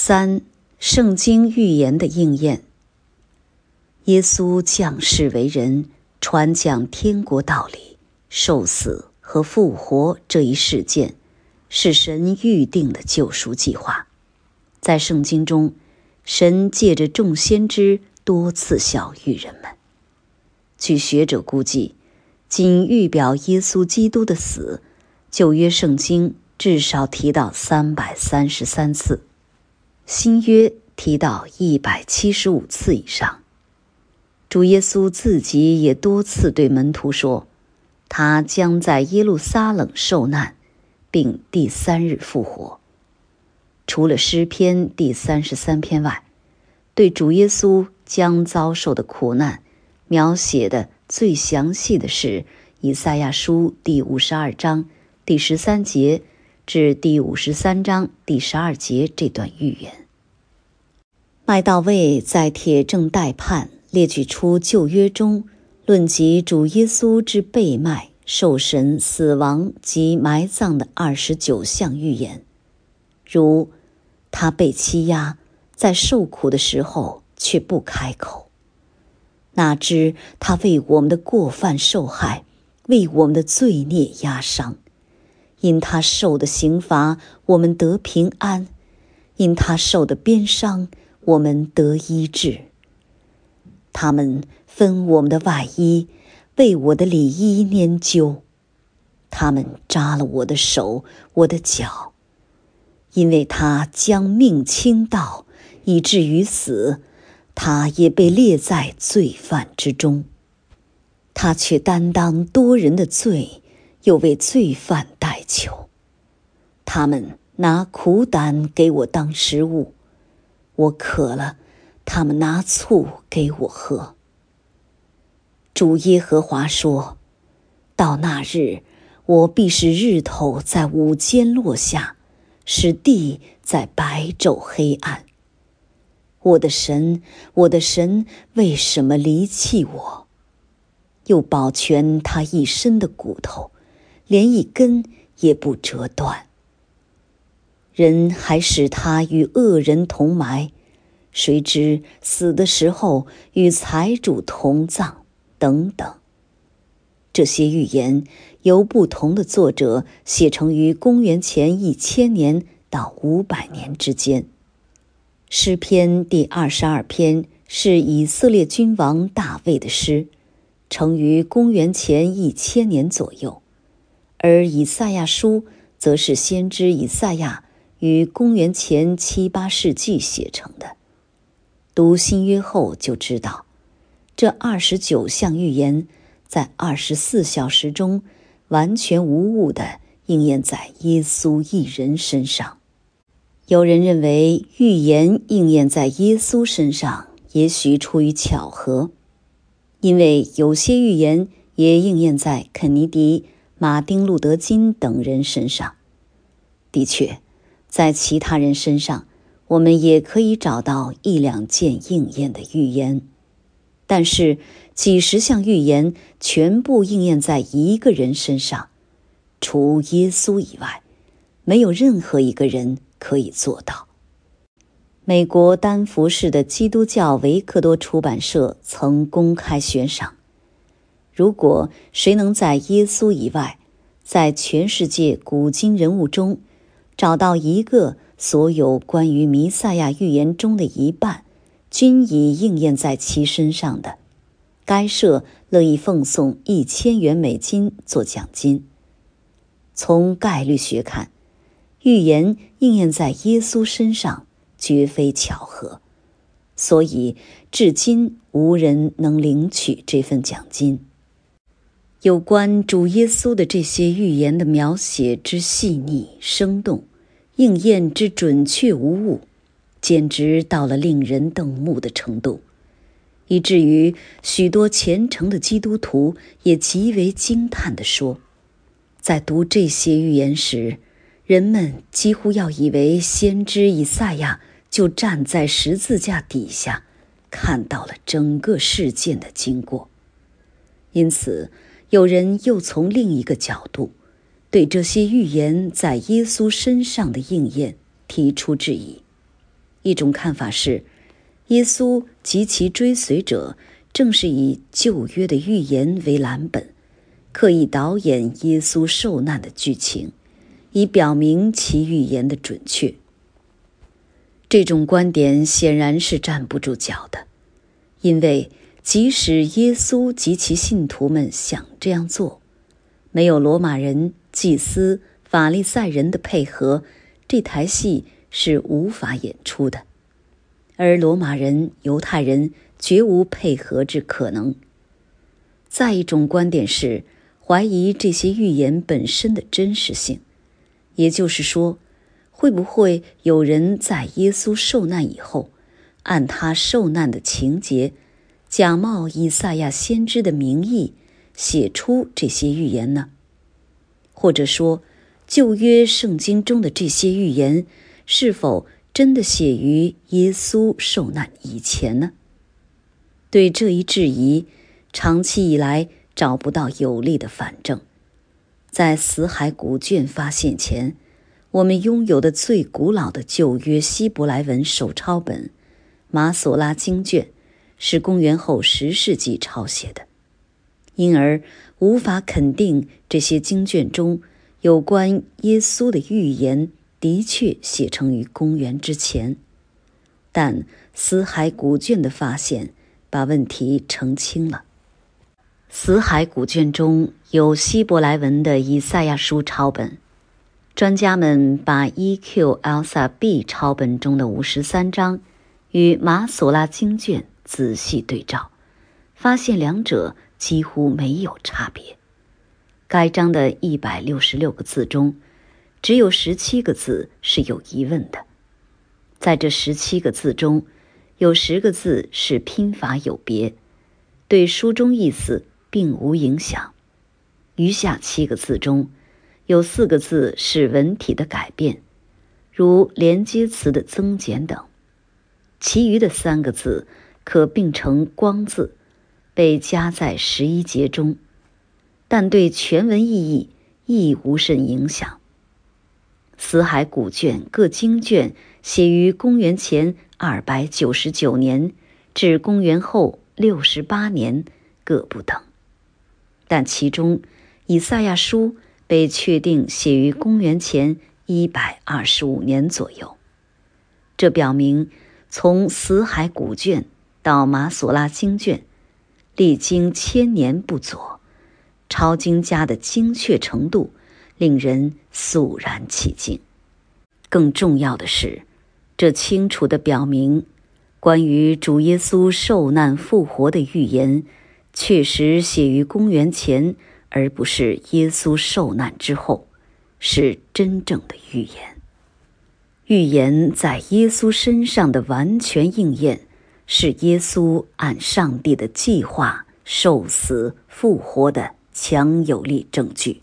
3. 圣经预言的应验。耶稣降世为人，传讲天国道理，受死和复活这一事件，是神预定的救赎计划。在圣经中，神借着众先知多次晓谕人们。据学者估计，仅预表耶稣基督的死，旧约圣经至少提到333次，新约提到175次以上。主耶稣自己也多次对门徒说，他将在耶路撒冷受难，并第3日复活。除了诗篇第33篇外，对主耶稣将遭受的苦难描写的最详细的是以赛亚书第52章第13节至第53章第12节这段预言。麦道卫在铁证待判列举出旧约中论及主耶稣之被卖、受审、死亡及埋葬的29项预言，如他被欺压，在受苦的时候却不开口；哪知他为我们的过犯受害，为我们的罪孽压伤。因他受的刑罚，我们得平安；因他受的鞭伤，我们得医治。他们分我们的外衣，为我的里衣拈阄。他们扎了我的手，我的脚。因为他将命倾倒，以至于死，他也被列在罪犯之中。他却担当多人的罪，又为罪犯代求。他们拿苦胆给我当食物，我渴了，他们拿醋给我喝。主耶和华说，到那日，我必使日头在午间落下，使地在白昼黑暗。我的神，我的神，为什么离弃我？又保全他一身的骨头，连一根也不折断。人还使他与恶人同埋，谁知死的时候与财主同葬，等等。这些预言由不同的作者写成于公元前1000年到500年之间。诗篇第22篇是以色列君王大卫的诗，成于公元前1000年左右，而以赛亚书则是先知以赛亚于公元前7、8世纪写成的。读新约后就知道，这29项预言在24小时中完全无误地应验在耶稣一人身上。有人认为预言应验在耶稣身上也许出于巧合，因为有些预言也应验在肯尼迪、马丁·路德·金等人身上。的确，在其他人身上我们也可以找到1、2件应验的预言，但是几十项预言全部应验在一个人身上，除耶稣以外，没有任何一个人可以做到。美国丹佛市的基督教维克多出版社曾公开悬赏，如果谁能在耶稣以外，在全世界古今人物中找到一个所有关于弥赛亚预言中的一半均已应验在其身上的，该社乐意奉送1000元美金做奖金。从概率学看，预言应验在耶稣身上绝非巧合，所以至今无人能领取这份奖金。有关主耶稣的这些预言的描写之细腻生动，应验之准确无误，简直到了令人瞪目的程度，以至于许多虔诚的基督徒也极为惊叹地说，在读这些预言时，人们几乎要以为先知以赛亚就站在十字架底下，看到了整个事件的经过。因此，有人又从另一个角度对这些预言在耶稣身上的应验提出质疑。 一种看法是，耶稣及其追随者正是以旧约的预言为蓝本，刻意导演耶稣受难的剧情，以表明其预言的准确。这种观点显然是站不住脚的，因为即使耶稣及其信徒们想这样做，没有罗马人、祭司、法利赛人的配合，这台戏是无法演出的。而罗马人、犹太人绝无配合之可能。再一种观点是怀疑这些预言本身的真实性，也就是说，会不会有人在耶稣受难以后，按他受难的情节，假冒以赛亚先知的名义写出这些预言呢？或者说，旧约圣经中的这些预言是否真的写于耶稣受难以前呢？对这一质疑，长期以来找不到有力的反证。在死海古卷发现前，我们拥有的最古老的旧约希伯来文手抄本马索拉经卷是公元后10世纪抄写的，因而无法肯定这些经卷中有关耶稣的预言的确写成于公元之前。但死海古卷的发现把问题澄清了。死海古卷中有希伯来文的以赛亚书抄本，专家们把 EQLSA-B 抄本中的53章与马索拉经卷仔细对照，发现两者几乎没有差别。该章的166个字中，只有17个字是有疑问的。在这17个字中，有10个字是拼法有别，对书中意思并无影响。余下7个字中，有4个字是文体的改变，如连接词的增减等，其余的3个字可并成光字，被加在11节中，但对全文意义亦无甚影响。死海古卷各经卷写于公元前299年至公元后68年各不等，但其中以赛亚书被确定写于公元前125年左右。这表明从死海古卷到马索拉经卷历经1000年不左，抄经家的精确程度令人肃然起敬。更重要的是，这清楚地表明，关于主耶稣受难复活的预言确实写于公元前，而不是耶稣受难之后，是真正的预言。预言在耶稣身上的完全应验，是耶稣按上帝的计划受死复活的强有力证据。